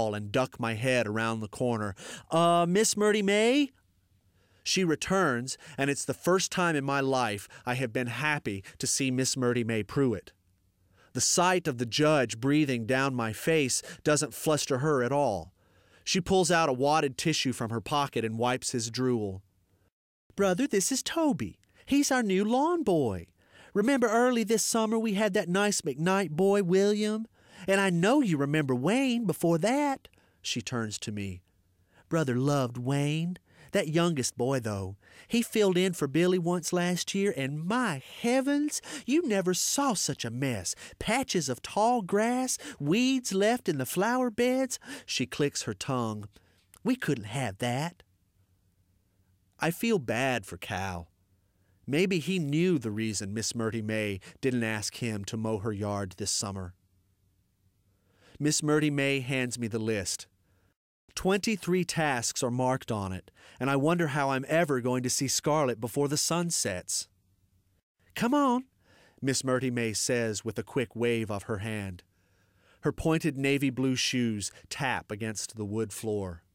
and duck my head around the corner. Miss Murdy May? She returns, and it's the first time in my life I have been happy to see Miss Murdy May Pruitt. The sight of the judge breathing down my face doesn't fluster her at all. She pulls out a wadded tissue from her pocket and wipes his drool. Brother, this is Toby. He's our new lawn boy. Remember early this summer we had that nice McKnight boy, William? And I know you remember Wayne before that. She turns to me. Brother loved Wayne. That youngest boy, though, he filled in for Billy once last year, and my heavens, you never saw such a mess. Patches of tall grass, weeds left in the flower beds. She clicks her tongue. We couldn't have that. I feel bad for Cal. Maybe he knew the reason Miss Murdy May didn't ask him to mow her yard this summer. Miss Murdy May hands me the list. 23 tasks are marked on it, and I wonder how I'm ever going to see Scarlett before the sun sets. Come on, Miss Murdy May says with a quick wave of her hand. Her pointed navy blue shoes tap against the wood floor.